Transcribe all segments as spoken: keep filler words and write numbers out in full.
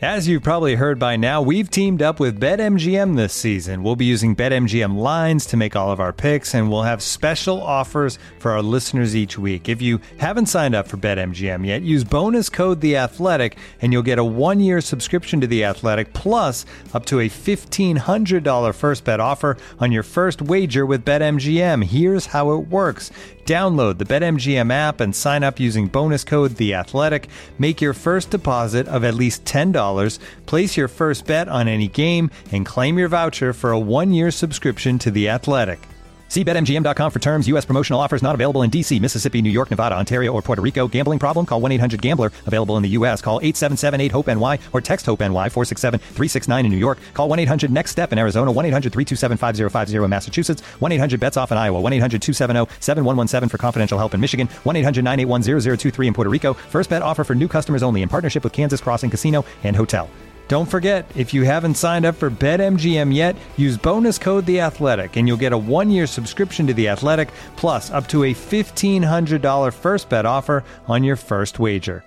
As you've probably heard by now, we've teamed up with BetMGM this season. We'll be using BetMGM lines to make all of our picks, and we'll have special offers for our listeners each week. If you haven't signed up for BetMGM yet, use bonus code The Athletic, and you'll get a one-year subscription to The Athletic, plus up to a fifteen hundred dollars first bet offer on your first wager with BetMGM. Here's how it works. Download the BetMGM app and sign up using bonus code The Athletic. Make your first deposit of at least ten dollars. Place your first bet on any game and claim your voucher for a one-year subscription to The Athletic. See Bet M G M dot com for terms. U S promotional offers not available in D C, Mississippi, New York, Nevada, Ontario, or Puerto Rico. Gambling problem? Call one eight hundred gambler. Available in the U S. Call eight seven seven eight hope N Y or text HOPE-NY four six seven three six nine in New York. Call one eight hundred next step in Arizona. one eight hundred three two seven five zero five zero in Massachusetts. one eight hundred bets off in Iowa. one eight hundred two seven zero seven one one seven for confidential help in Michigan. one eight hundred nine eight one zero zero two three in Puerto Rico. First bet offer for new customers only in partnership with Kansas Crossing Casino and Hotel. Don't forget, if you haven't signed up for BetMGM yet, use bonus code The Athletic, and you'll get a one-year subscription to The Athletic, plus up to a fifteen hundred dollars first bet offer on your first wager.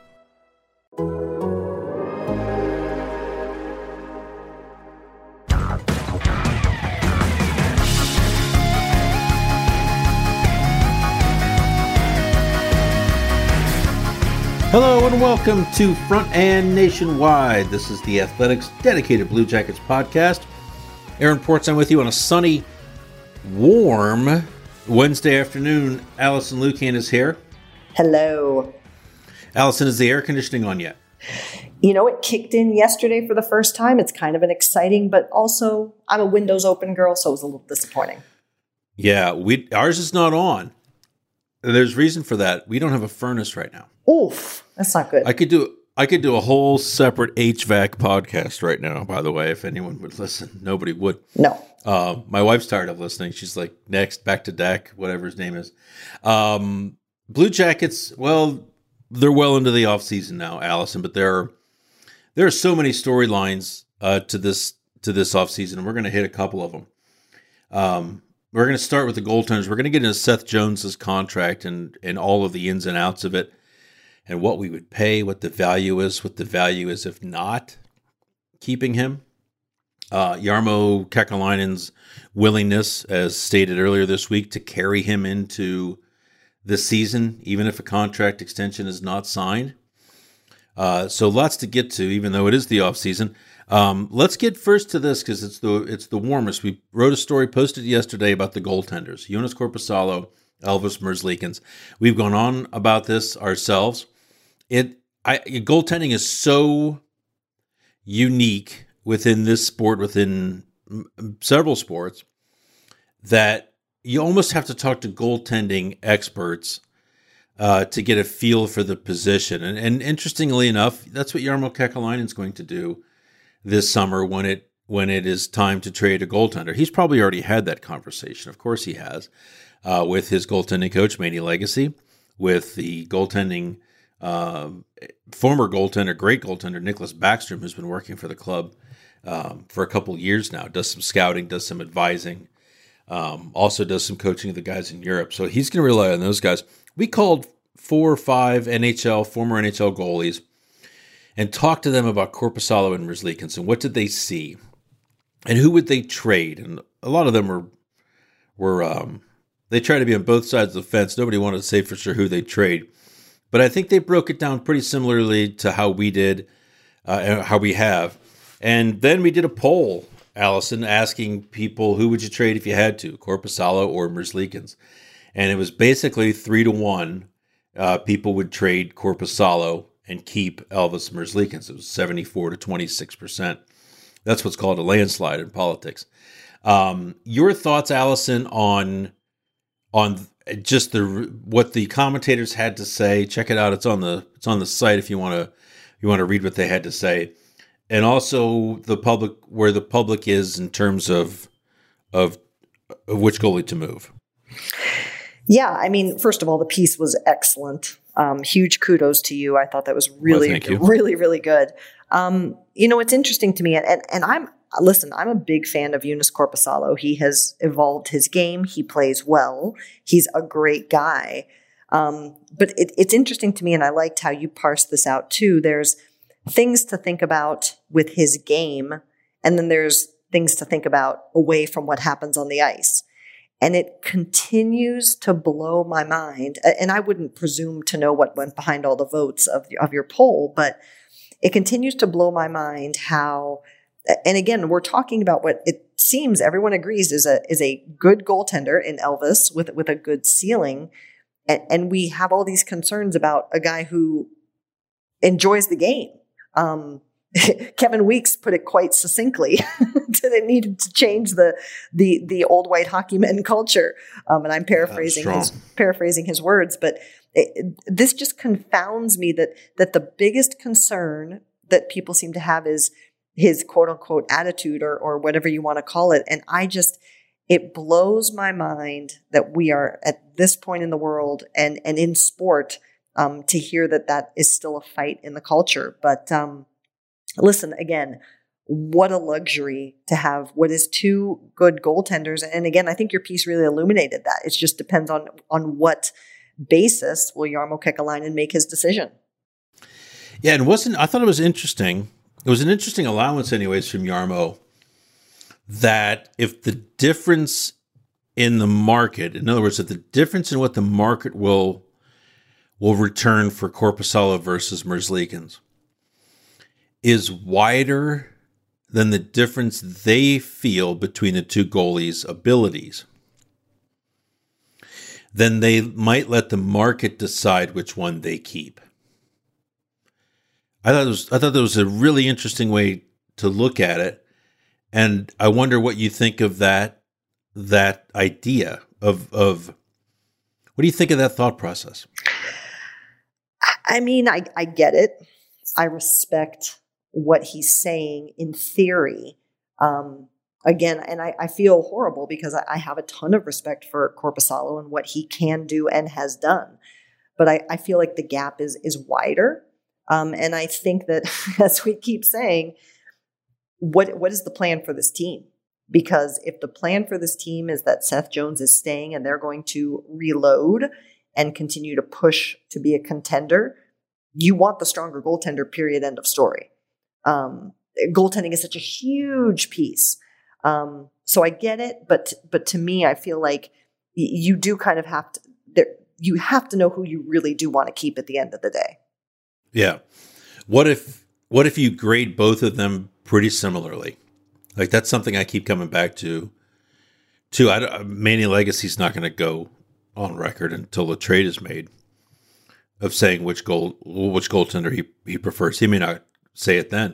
Hello and welcome to Front and Nationwide. This is the Athletics dedicated Blue Jackets podcast. Aaron Portzline with you on a sunny, warm Wednesday afternoon. Allison Lucan is here. Hello. Allison, is the air conditioning on yet? You know, it kicked in yesterday for the first time. It's kind of an exciting, but also I'm a windows open girl, so it was a little disappointing. Yeah, we ours is not on. There's reason for that. We don't have a furnace right now. Oof, that's not good. I could do I could do a whole separate H V A C podcast right now, by the way, if anyone would listen. Nobody would. No. Uh, my wife's tired of listening. She's like, next, back to deck, whatever his name is. Um, Blue Jackets, well, they're well into the offseason now, Allison, but there are, there are so many storylines uh, to this to this offseason, and we're going to hit a couple of them. Um, we're going to start with the goaltenders. We're going to get into Seth Jones's contract and, and all of the ins and outs of it, and what we would pay, what the value is, what the value is if not keeping him. Uh, Jarmo Kekalainen's willingness, as stated earlier this week, to carry him into the season, even if a contract extension is not signed. Uh, so lots to get to, even though it is the offseason. Um, let's get first to this because it's the it's the warmest. We wrote a story, posted yesterday about the goaltenders, Joonas Korpisalo, Elvis Merzlikins. We've gone on about this ourselves. It I, goaltending is so unique within this sport, within several sports, that you almost have to talk to goaltending experts uh, to get a feel for the position. And, and interestingly enough, that's what Jarmo Kekalainen is going to do this summer when it when it is time to trade a goaltender. He's probably already had that conversation. Of course he has, uh, with his goaltending coach, Manny Legacy, with the goaltending uh, former goaltender, great goaltender, Nicholas Backstrom, who's been working for the club um, for a couple years now, does some scouting, does some advising, um, also does some coaching of the guys in Europe. So he's going to rely on those guys. We called four or five N H L, former N H L goalies, and talked to them about Korpisalo and Merzlikins and what did they see and who would they trade. And a lot of them were, were um, they tried to be on both sides of the fence. Nobody wanted to say for sure who they'd trade. But I think they broke it down pretty similarly to how we did, uh, and how we have. And then we did a poll, Allison, asking people who would you trade if you had to, Korpisalo or Merzlikins. And it was basically three to one. Uh, people would trade Korpisalo and keep Elvis Merzlikins. It was seventy-four to twenty-six percent. That's what's called a landslide in politics. Um, your thoughts, Allison, on on just the what the commentators had to say? Check it out. It's on the it's on the site if you want to you want to read what they had to say, and also the public where the public is in terms of of, of which goalie to move. Yeah, I mean, first of all, the piece was excellent. Um, huge kudos to you. I thought that was really, well, really, really good. Um, you know, it's interesting to me, and, and, and I'm, listen, I'm a big fan of Joonas Korpisalo. He has evolved his game. He plays well. He's a great guy. Um, but it, it's interesting to me, and I liked how you parsed this out too. There's, things to think about with his game, and then there's things to think about away from what happens on the ice. And it continues to blow my mind. And I wouldn't presume to know what went behind all the votes of, of your poll, but it continues to blow my mind how, and again, we're talking about what it seems everyone agrees is a is a good goaltender in Elvis with, with a good ceiling. And, and we have all these concerns about a guy who enjoys the game. Um, Kevin Weeks put it quite succinctly that it needed to change the the the old white hockey men culture. Um, and I'm paraphrasing his paraphrasing his words, but it, this just confounds me that that the biggest concern that people seem to have is his quote unquote attitude or or whatever you want to call it. And I just it blows my mind that we are at this point in the world and and in sport um, to hear that that is still a fight in the culture, but. Um, Listen, again, what a luxury to have what is two good goaltenders. And again, I think your piece really illuminated that. It just depends on on what basis will Jarmo Kekalainen make his decision. Yeah, and wasn't I thought it was interesting. It was an interesting allowance anyways from Jarmo that if the difference in the market, in other words, if the difference in what the market will will return for Korpisalo versus Merzlikins is wider than the difference they feel between the two goalies' abilities, then they might let the market decide which one they keep. I thought it was I thought that was a really interesting way to look at it, and I wonder what you think of that that idea of of what do you think of that thought process? I mean, I, I get it. I respect what he's saying in theory. Um, again, and I, I feel horrible because I, I have a ton of respect for Korpisalo and what he can do and has done. But I, I feel like the gap is is wider. Um, and I think that, as we keep saying, what what is the plan for this team? Because if the plan for this team is that Seth Jones is staying and they're going to reload and continue to push to be a contender, you want the stronger goaltender, period, end of story. Um, goaltending is such a huge piece. Um, so I get it, but, but to me, I feel like y- you do kind of have to, there, you have to know who you really do want to keep at the end of the day. Yeah. What if, what if you grade both of them pretty similarly? Like that's something I keep coming back to, to I, Manny Legacy's not going to go on record until the trade is made of saying which goal, which goaltender he, he prefers. He may not say it then.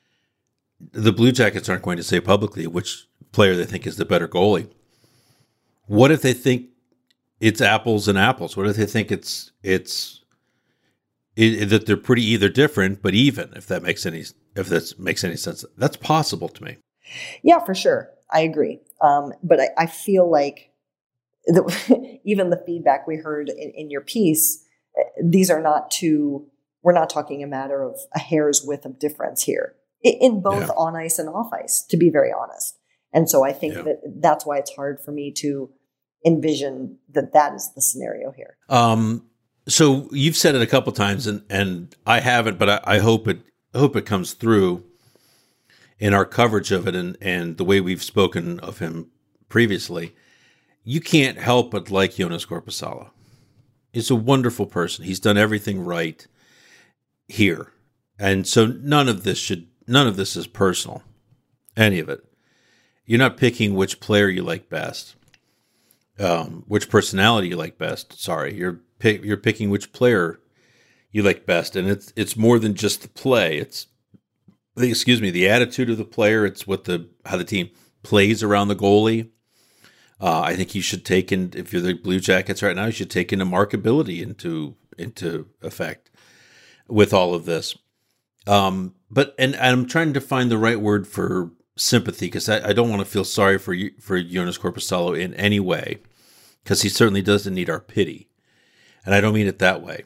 The Blue Jackets aren't going to say publicly which player they think is the better goalie. What if they think it's apples and apples? What if they think it's it's it, that they're pretty either different but even? If that makes any if that makes any sense, that's possible to me. Yeah, for sure, I agree. Um, but I, I feel like the, even the feedback we heard in, in your piece, these are not two. We're not talking a matter of a hair's width of difference here in both yeah. on ice and off ice, to be very honest. And so I think yeah. that that's why it's hard for me to envision that that is the scenario here. Um, so you've said it a couple times, and, and I haven't, but I, I hope it I hope it comes through in our coverage of it and, and the way we've spoken of him previously. You can't help but like Joonas Korpisalo. He's a wonderful person. He's done everything right here. And so none of this should, none of this is personal. Any of it. You're not picking which player you like best. Um, which personality you like best. Sorry. You're pick, you're picking which player you like best. And it's, it's more than just the play. It's, excuse me, the attitude of the player. It's what the, how the team plays around the goalie. Uh, I think you should take in, if you're the Blue Jackets right now, you should take into markability into, into effect with all of this. Um, but, and, and I'm trying to find the right word for sympathy, because I, I don't want to feel sorry for you, for Joonas Korpisalo in any way, because he certainly doesn't need our pity. And I don't mean it that way.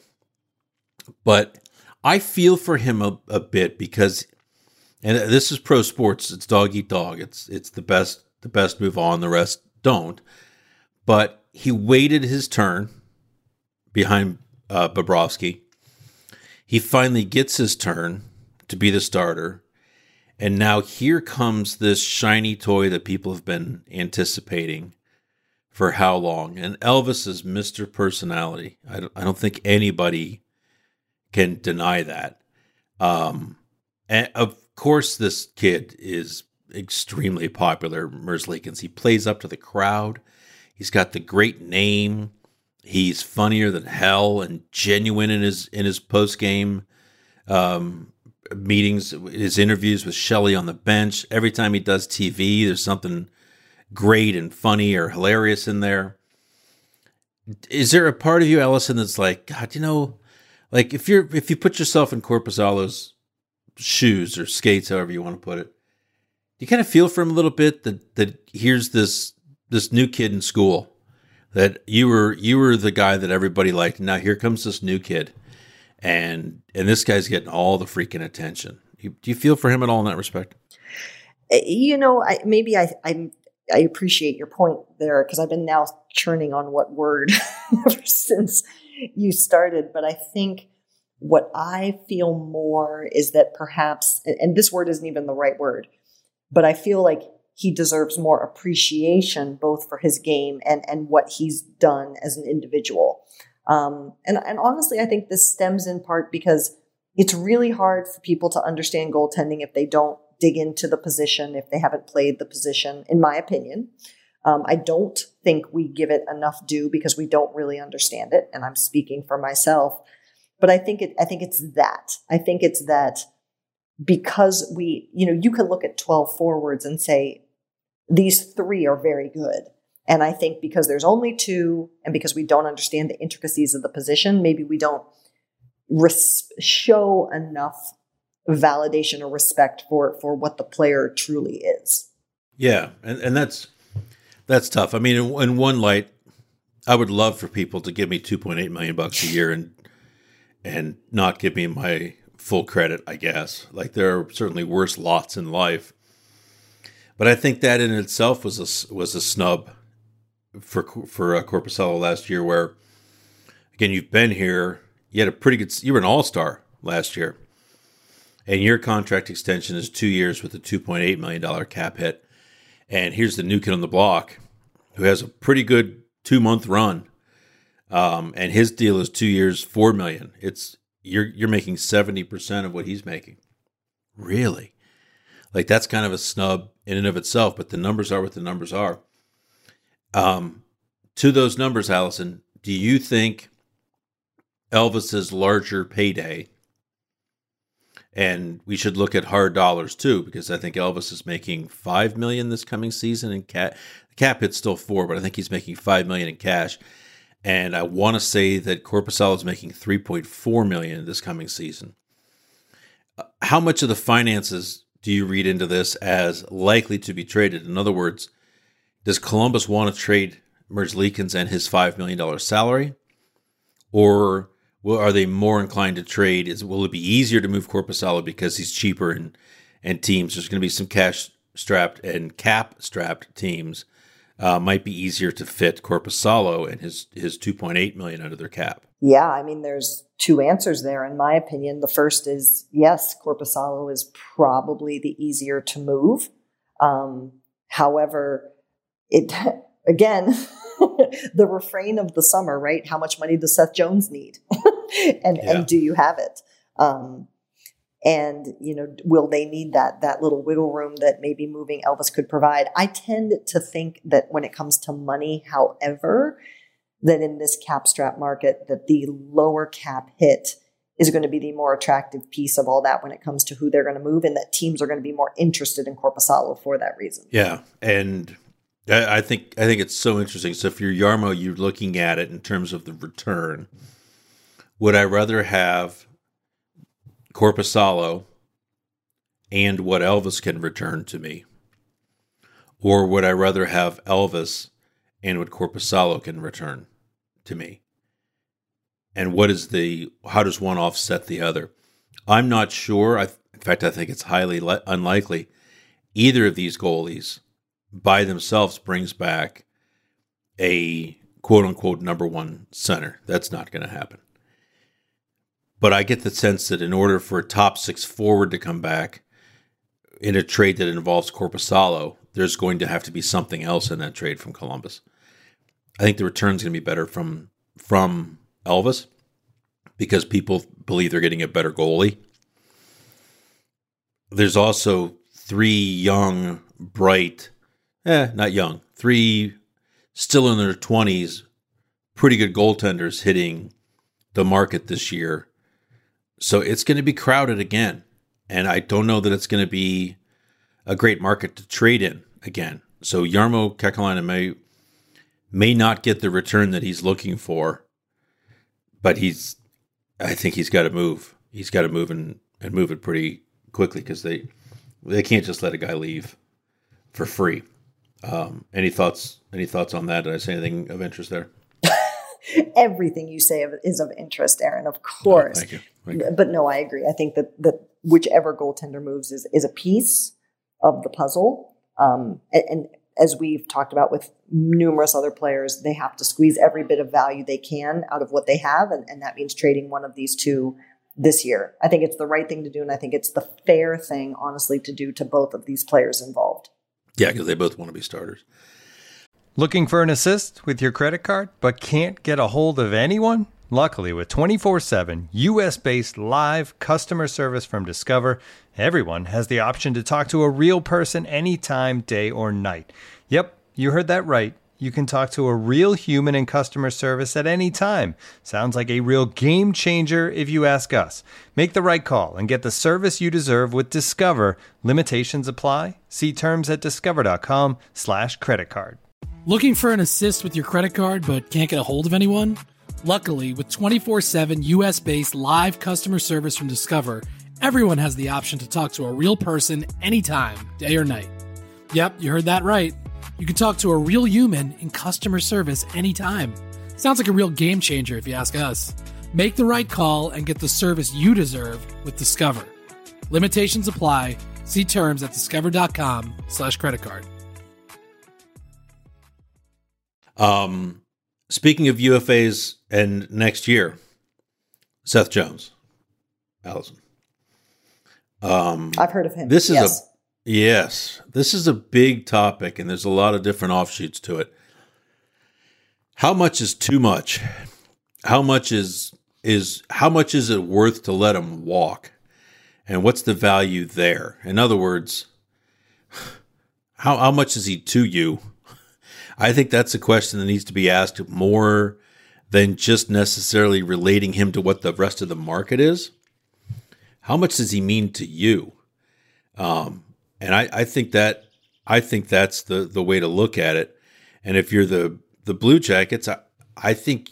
But I feel for him a, a bit because, and this is pro sports, it's dog eat dog. It's, it's the best, the best move on, the rest don't. But he waited his turn behind uh, Bobrovsky. He finally gets his turn to be the starter. And now here comes this shiny toy that people have been anticipating for how long? And Elvis is Mister Personality. I don't, I don't think anybody can deny that. Um, and of course, this kid is extremely popular, Merzlikins. He plays up to the crowd. He's got the great name. He's funnier than hell and genuine in his in his post game um, meetings, his interviews with Shelley on the bench. Every time he does T V, there's something great and funny or hilarious in there. Is there a part of you, Allison, that's like, God, you know, like if you're if you put yourself in Korpisalo's shoes or skates, however you want to put it, do you kind of feel for him a little bit that that here's this this new kid in school that you were you were the guy that everybody liked, and now here comes this new kid, and and this guy's getting all the freaking attention. Do you feel for him at all in that respect? You know, I, maybe I I'm. I appreciate your point there because I've been now churning on what word ever since you started. But I think what I feel more is that perhaps, and this word isn't even the right word, but I feel like he deserves more appreciation both for his game and, and what he's done as an individual. Um, and, and honestly, I think this stems in part because it's really hard for people to understand goaltending if they don't dig into the position, if they haven't played the position, in my opinion. Um, I don't think we give it enough due because we don't really understand it. And I'm speaking for myself. But I think it, I think it's that. I think it's that because we, you know, you can look at twelve forwards and say, these three are very good. And I think because there's only two and because we don't understand the intricacies of the position, maybe we don't res- show enough validation or respect for for what the player truly is. Yeah, and, and that's that's tough. I mean, in, in one light, I would love for people to give me two point eight million bucks a year and and not give me my full credit, I guess. Like there are certainly worse lots in life. But I think that in itself was a was a snub for for uh, Korpisalo last year where again, you've been here, you had a pretty good you were an all-star last year. And your contract extension is two years with a two point eight million dollars cap hit. And here's the new kid on the block who has a pretty good two-month run. Um, and his deal is two years, four million dollars. It's you're you're making seventy percent of what he's making. Really? Like that's kind of a snub in and of itself, but the numbers are what the numbers are. Um, to those numbers, Allison, do you think Elvis's larger payday, and we should look at hard dollars too, because I think Elvis is making five million dollars this coming season in cap. The cap hit's still four, but I think he's making five million dollars in cash. And I want to say that Korpisalo is making three point four million dollars this coming season. How much of the finances do you read into this as likely to be traded? In other words, does Columbus want to trade Merzlikins and his five million dollars salary? Or well, are they more inclined to trade? Is will it be easier to move Korpisalo because he's cheaper and and teams? There's going to be some cash strapped and cap strapped teams. Uh, might be easier to fit Korpisalo and his his two point eight million under their cap. Yeah, I mean, there's two answers there, in my opinion. The first is yes, Korpisalo is probably the easier to move. Um, however, it again. The refrain of the summer, right? How much money does Seth Jones need? and yeah. and do you have it? Um, and, you know, will they need that that little wiggle room that maybe moving Elvis could provide? I tend to think that when it comes to money, however, that in this cap strap market, that the lower cap hit is going to be the more attractive piece of all that when it comes to who they're going to move, and that teams are going to be more interested in Korpisalo for that reason. Yeah, and I think I think it's so interesting. So if you're Jarmo, you're looking at it in terms of the return. Would I rather have Korpisalo and what Elvis can return to me? Or would I rather have Elvis and what Korpisalo can return to me? And what is the, how does one offset the other? I'm not sure. I, in fact, I think it's highly le- unlikely either of these goalies by themselves brings back a quote-unquote number one center. That's not going to happen. But I get the sense that in order for a top six forward to come back in a trade that involves Korpisalo, there's going to have to be something else in that trade from Columbus. I think the return's going to be better from from Elvis because people believe they're getting a better goalie. There's also three young, bright, eh, not young, three still in their twenties, pretty good goaltenders hitting the market this year. So it's going to be crowded again. And I don't know that it's going to be a great market to trade in again. So Jarmo Kekalainen may may not get the return that he's looking for, but he's I think he's got to move. He's got to move and, and move it pretty quickly because they they can't just let a guy leave for free. Um, any thoughts? Any thoughts on that? Did I say anything of interest there? Everything you say is of interest, Aaron, of course. Oh, thank you. Thank you. But no, I agree. I think that, that whichever goaltender moves is, is a piece of the puzzle. Um, and, and as we've talked about with numerous other players, they have to squeeze every bit of value they can out of what they have. And, and that means trading one of these two this year. I think it's the right thing to do. And I think it's the fair thing, honestly, to do to both of these players involved. Yeah, because they both want to be starters. Looking for an assist with your credit card, but can't get a hold of anyone? Luckily, with twenty-four seven U S-based live customer service from Discover, everyone has the option to talk to a real person anytime, day or night. Yep, you heard that right. You can talk to a real human in customer service at any time. Sounds like a real game changer if you ask us. Make the right call and get the service you deserve with Discover. Limitations apply. See terms at discover.com slash credit card. Looking for an assist with your credit card but can't get a hold of anyone? Luckily, with twenty-four seven U S-based live customer service from Discover, everyone has the option to talk to a real person anytime, day or night. Yep, you heard that right. You can talk to a real human in customer service anytime. Sounds like a real game changer if you ask us. Make the right call and get the service you deserve with Discover. Limitations apply. See terms at discover.com slash credit card. Um, speaking of U F As and next year, Seth Jones, Allison. Um, I've heard of him. This is yes. a yes. This is a big topic, and there's a lot of different offshoots to it. How much is too much? How much is is how much is it worth to let him walk? And what's the value there? In other words, how how much is he to you? I think that's a question that needs to be asked more than just necessarily relating him to what the rest of the market is. How much does he mean to you? Um, and I, I think that I think that's the the way to look at it. And if you're the the Blue Jackets, I, I think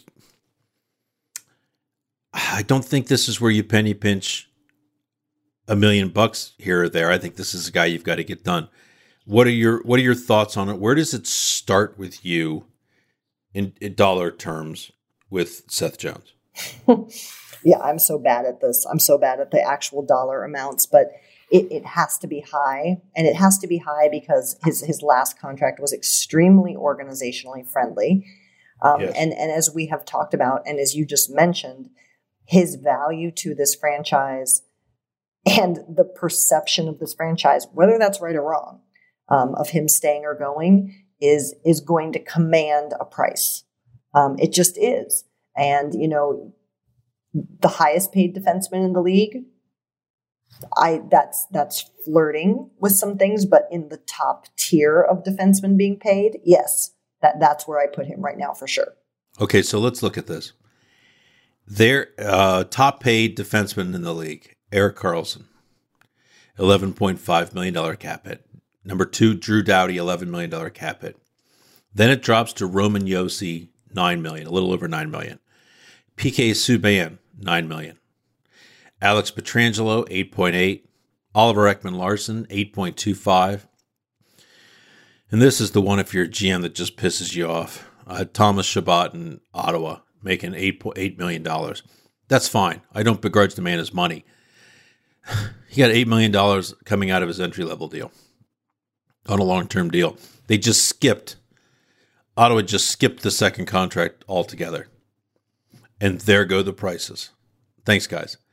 I don't think this is where you penny pinch a million bucks here or there. I think this is a guy you've got to get done. What are your What are your thoughts on it? Where does it start with you in, in dollar terms with Seth Jones? Yeah, I'm so bad at this. I'm so bad at the actual dollar amounts, but it, it has to be high, and it has to be high because his his last contract was extremely organizationally friendly, um, yes. and and as we have talked about, and as you just mentioned, his value to this franchise and the perception of this franchise, whether that's right or wrong. Um, of him staying or going is is going to command a price. Um, it just is. And, you know, the highest paid defenseman in the league, I that's that's flirting with some things, but in the top tier of defensemen being paid, yes, that, that's where I put him right now for sure. Okay, so let's look at this. Their uh, top paid defenseman in the league, Erik Karlsson, eleven point five million dollars cap hit. Number two, Drew Doughty, eleven million dollars cap hit. Then it drops to Roman Josi, nine million dollars, a little over nine million dollars. P K Subban, nine million dollars. Alex Pietrangelo, eight point eight. Oliver Ekman-Larsson, eight point two five. And this is the one if you're a G M that just pisses you off. Uh, Thomas Chabot in Ottawa, making eight point eight million dollars. That's fine. I don't begrudge the man his money. He got eight million dollars coming out of his entry-level deal. On a long-term deal. They just skipped, Ottawa just skipped the second contract altogether. And there go the prices. Thanks, guys.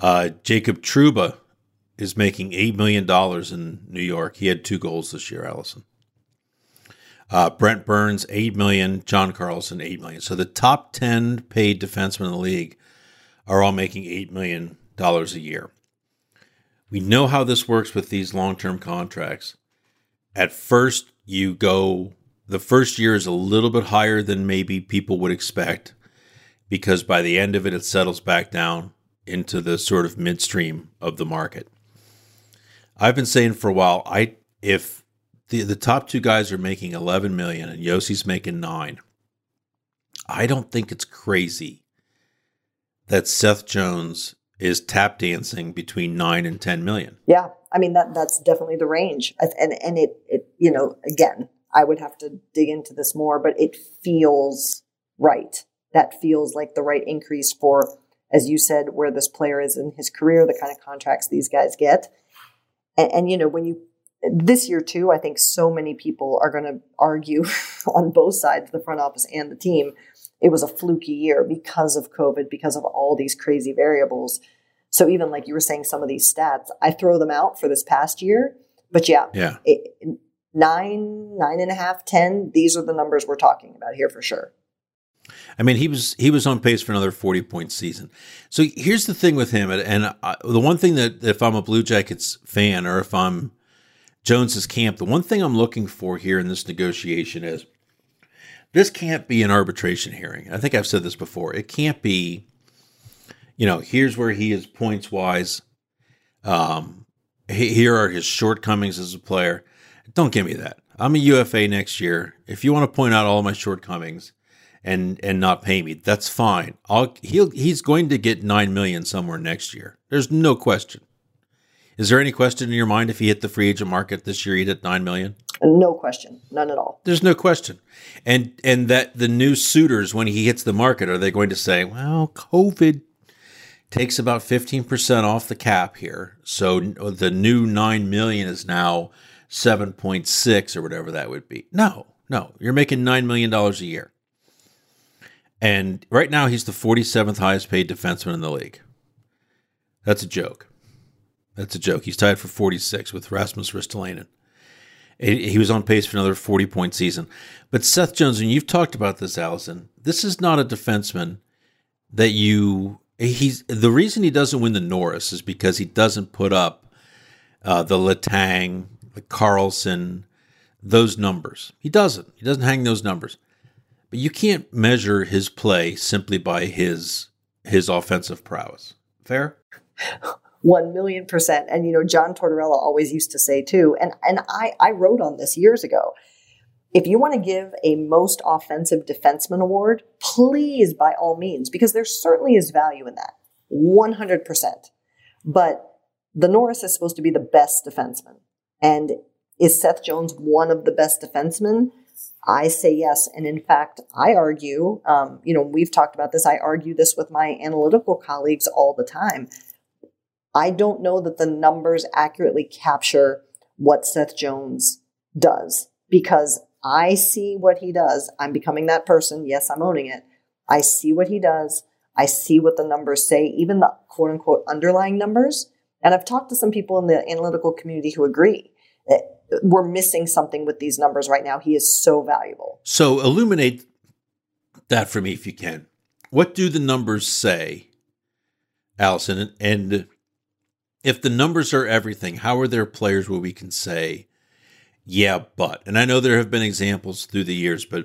Uh, Jacob Trouba is making eight million dollars in New York. He had two goals this year, Allison. Uh, Brent Burns, eight million dollars. John Carlson, eight million dollars. So the top ten paid defensemen in the league are all making eight million dollars a year. We know how this works with these long-term contracts. At first, you go, the first year is a little bit higher than maybe people would expect, because by the end of it, it settles back down into the sort of midstream of the market. I've been saying for a while, I if the the top two guys are making eleven million and Yossi's making nine, I don't think it's crazy that Seth Jones is tap dancing between nine and ten million. Yeah, I mean that that's definitely the range, and and it it you know again, I would have to dig into this more, but it feels right. That feels like the right increase for, as you said, where this player is in his career, the kind of contracts these guys get. And, and you know, when you, this year too, I think so many people are going to argue on both sides, the front office and the team, it was a fluky year because of COVID, because of all these crazy variables. So even like you were saying, some of these stats, I throw them out for this past year, but yeah, yeah. It, nine, nine and a half, ten, these are the numbers we're talking about here for sure. I mean, he was he was on pace for another forty-point season. So here's the thing with him, and I, the one thing that if I'm a Blue Jackets fan or if I'm Jones's camp, the one thing I'm looking for here in this negotiation is this can't be an arbitration hearing. I think I've said this before. It can't be, you know, here's where he is points-wise. Um, here are his shortcomings as a player. Don't give me that. I'm a U F A next year. If you want to point out all my shortcomings and and not pay me, that's fine. I'll he'll he's going to get nine million somewhere next year. There's no question. Is there any question in your mind if he hit the free agent market this year, he'd hit nine million? No question, none at all. There's no question. And and that the new suitors, when he hits the market, are they going to say, well, COVID takes about fifteen percent off the cap here, so the new nine million is now seven point six or whatever that would be? No, no, you're making nine million dollars a year. And right now, he's the forty-seventh highest paid defenseman in the league. That's a joke. That's a joke. He's tied for forty-six with Rasmus Ristolainen. He was on pace for another forty-point season. But Seth Jones, and you've talked about this, Allison, this is not a defenseman that you... He's the reason he doesn't win the Norris is because he doesn't put up uh, the Letang, the Carlson, those numbers. He doesn't. He doesn't hang those numbers. But you can't measure his play simply by his his offensive prowess. Fair? One million percent. And, you know, John Tortorella always used to say, too, and, and I, I wrote on this years ago, if you want to give a most offensive defenseman award, please, by all means, because there certainly is value in that, one hundred percent. But the Norris is supposed to be the best defenseman. And is Seth Jones one of the best defensemen? I say yes. And in fact, I argue, um, you know, we've talked about this. I argue this with my analytical colleagues all the time. I don't know that the numbers accurately capture what Seth Jones does, because I see what he does. I'm becoming that person. Yes, I'm owning it. I see what he does. I see what the numbers say, even the quote unquote underlying numbers. And I've talked to some people in the analytical community who agree. We're missing something with these numbers right now. He is so valuable. So illuminate that for me if you can. What do the numbers say, Allison? And if the numbers are everything, how are there players where we can say, yeah, but? And I know there have been examples through the years, but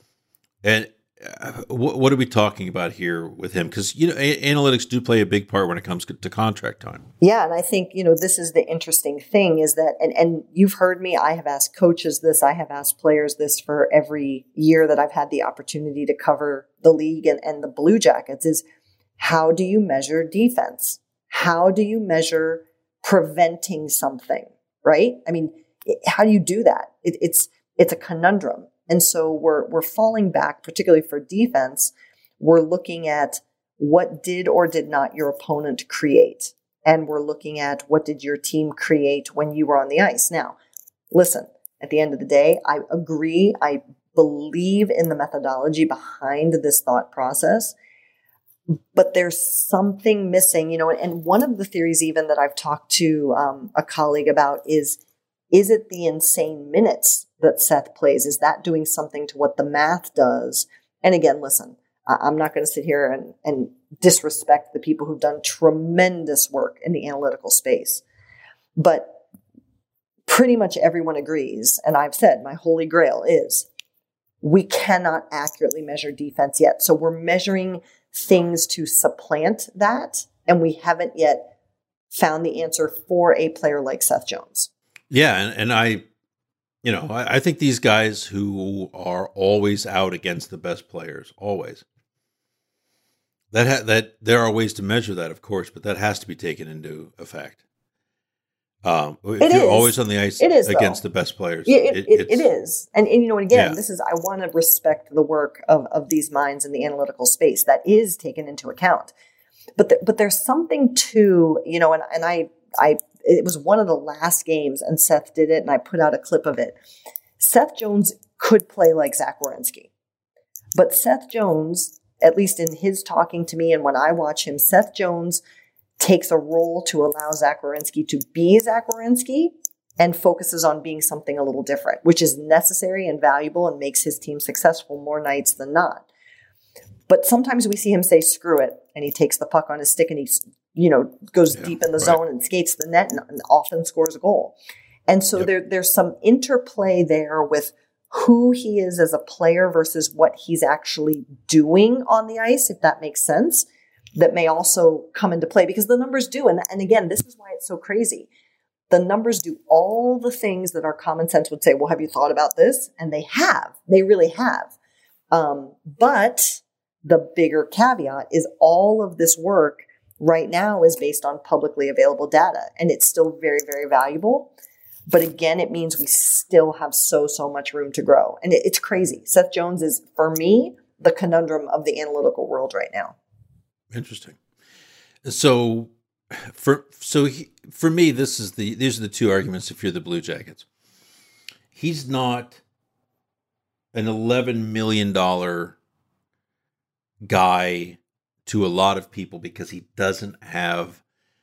and uh, what, what are we talking about here with him? Because, you know, a- analytics do play a big part when it comes to contract time. Yeah, and I think, you know, this is the interesting thing is that, and, and you've heard me, I have asked coaches this, I have asked players this for every year that I've had the opportunity to cover the league and, and the Blue Jackets is, how do you measure defense? How do you measure preventing something, right? I mean, how do you do that? It, it's it's a conundrum. And so we're we're falling back, particularly for defense. We're looking at what did or did not your opponent create. And we're looking at what did your team create when you were on the ice. Now, listen, at the end of the day, I agree. I believe in the methodology behind this thought process. but there's something missing, you know, and one of the theories even that I've talked to um, a colleague about is, is it the insane minutes that Seth plays? Is that doing something to what the math does? And again, listen, I'm not going to sit here and, and disrespect the people who've done tremendous work in the analytical space, but pretty much everyone agrees, and I've said my holy grail is we cannot accurately measure defense yet. So we're measuring things to supplant that, and we haven't yet found the answer for a player like Seth Jones. Yeah, and, and I, you know, I, I think these guys who are always out against the best players, always, that ha- that there are ways to measure that, of course, but that has to be taken into effect. Um, if it you're is. always on the ice it is, against though. the best players, yeah, it, it, it, it is. And, and, you know, again, yeah. this is, I want to respect the work of, of these minds in the analytical space that is taken into account. But, the, but there's something to, you know, and, and I, I, it was one of the last games and Seth did it and I put out a clip of it. Seth Jones could play like Zach Werenski, but Seth Jones, at least in his talking to me and when I watch him, Seth Jones takes a role to allow Zach Werenski to be Zach Werenski and focuses on being something a little different, which is necessary and valuable and makes his team successful more nights than not. But sometimes we see him say, screw it, and he takes the puck on his stick and he, you know, goes yeah, deep in the right. zone and skates the net and, and often scores a goal. And so yep. there, there's some interplay there with who he is as a player versus what he's actually doing on the ice, if that makes sense. That may also come into play because the numbers do. And, and again, this is why it's so crazy. The numbers do all the things that our common sense would say, well, have you thought about this? And they have. They really have. Um, but the bigger caveat is all of this work right now is based on publicly available data. And it's still very, very valuable. But again, it means we still have so, so much room to grow. And it, it's crazy. Seth Jones is, for me, the conundrum of the analytical world right now. Interesting. So for so he, for me, this is the these are the two arguments if you're the Blue Jackets. He's not an eleven million dollars guy to a lot of people because he doesn't have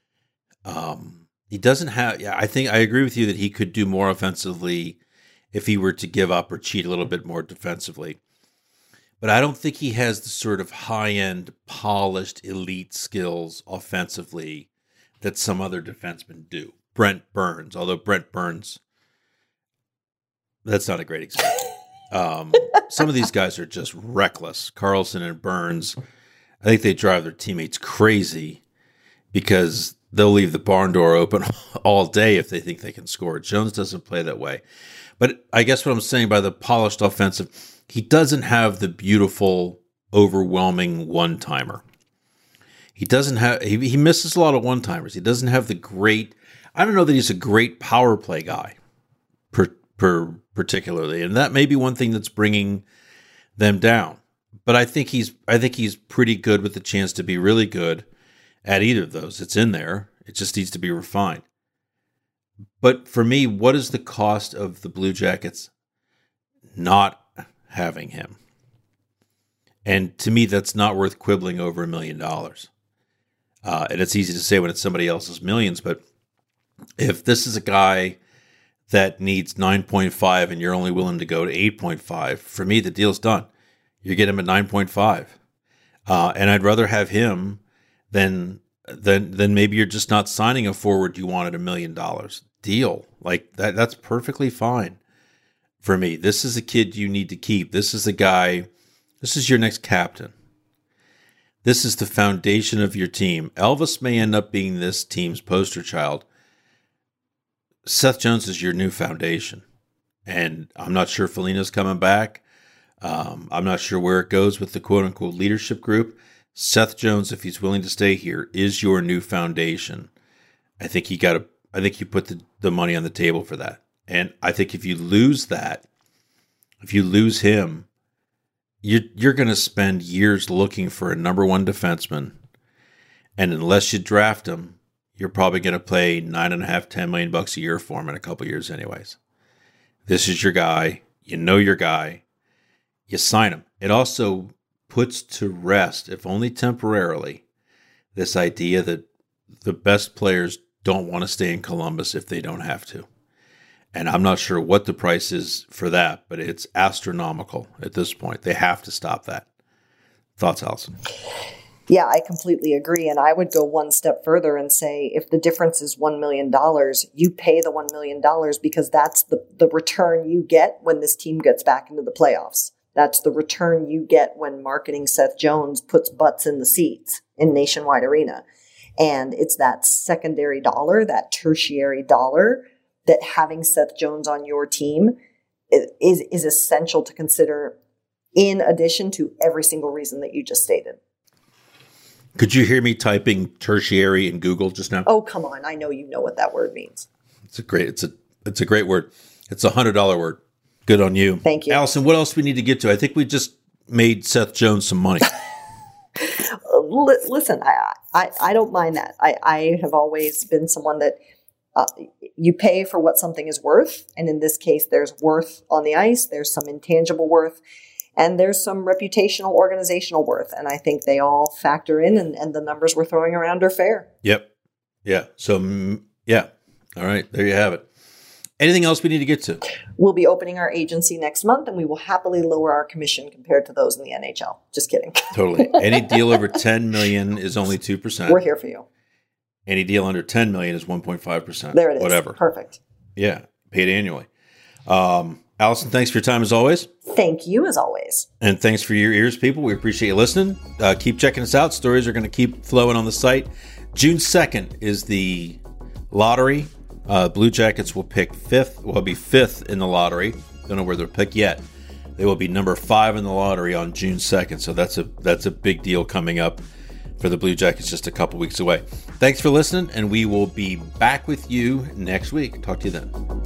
um he doesn't have yeah, I think I agree with you that he could do more offensively if he were to give up or cheat a little bit more defensively. But I don't think he has the sort of high-end, polished, elite skills offensively that some other defensemen do. Brent Burns, although Brent Burns, that's not a great example. Um, some of these guys are just reckless. Carlson and Burns, I think they drive their teammates crazy because they'll leave the barn door open all day if they think they can score. Jones doesn't play that way. But I guess what I'm saying by the polished offensive, he doesn't have the beautiful, overwhelming one-timer. He doesn't have. He, he misses a lot of one-timers. He doesn't have the great. I don't know that he's a great power play guy, per, per particularly, and that may be one thing that's bringing them down. But I think he's. I think he's pretty good with the chance to be really good at either of those. It's in there. It just needs to be refined. But for me, what is the cost of the Blue Jackets not having him? And to me, that's not worth quibbling over a million dollars. Uh, and it's easy to say when it's somebody else's millions, but if this is a guy that needs nine point five and you're only willing to go to eight point five, for me, the deal's done. You get him at nine point five. Uh, and I'd rather have him than, than, than maybe you're just not signing a forward you wanted a million dollars. Deal. Like that, that's perfectly fine. For me, this is a kid you need to keep. This is a guy, this is your next captain. This is the foundation of your team. Elvis may end up being this team's poster child. Seth Jones is your new foundation. And I'm not sure Foligno's coming back. Um, I'm not sure where it goes with the quote-unquote leadership group. Seth Jones, if he's willing to stay here, is your new foundation. I think you got to. I think you put the, the money on the table for that. And I think if you lose that, if you lose him, you're, you're going to spend years looking for a number one defenseman. And unless you draft him, you're probably going to pay nine and a half, ten million bucks a year for him in a couple years anyways. This is your guy. You know your guy. You sign him. It also puts to rest, if only temporarily, this idea that the best players don't want to stay in Columbus if they don't have to. And I'm not sure what the price is for that, but it's astronomical at this point. They have to stop that. Thoughts, Allison? Yeah, I completely agree. And I would go one step further and say, if the difference is one million dollars, you pay the one million dollars because that's the, the return you get when this team gets back into the playoffs. That's the return you get when marketing Seth Jones puts butts in the seats in Nationwide Arena. And it's that secondary dollar, that tertiary dollar, that having Seth Jones on your team is, is essential to consider in addition to every single reason that you just stated. Could you hear me typing tertiary in Google just now? Oh, come on. I know you know what that word means. It's a great, it's a, it's a great word. It's a hundred dollar word. Good on you. Thank you. Allison, what else we need to get to? I think we just made Seth Jones some money. Listen, I, I, I don't mind that. I, I have always been someone that uh, you pay for what something is worth. And in this case, there's worth on the ice. There's some intangible worth. And there's some reputational, organizational worth. And I think they all factor in, and, and the numbers we're throwing around are fair. Yep. Yeah. So, mm, yeah. All right. There you have it. Anything else we need to get to? We'll be opening our agency next month, and we will happily lower our commission compared to those in the N H L. Just kidding. Totally. Any deal over ten million dollars is only two percent. We're here for you. Any deal under ten million dollars is one point five percent. There it is. Whatever. Perfect. Yeah. Paid annually. Um, Allison, thanks for your time as always. Thank you as always. And thanks for your ears, people. We appreciate you listening. Uh, keep checking us out. Stories are going to keep flowing on the site. June second is the lottery. Uh, Blue Jackets will pick fifth. Will be fifth in the lottery. Don't know where they'll pick yet. They will be number five in the lottery on June second. So that's a that's a big deal coming up for the Blue Jackets just a couple weeks away. Thanks for listening, and we will be back with you next week. Talk to you then.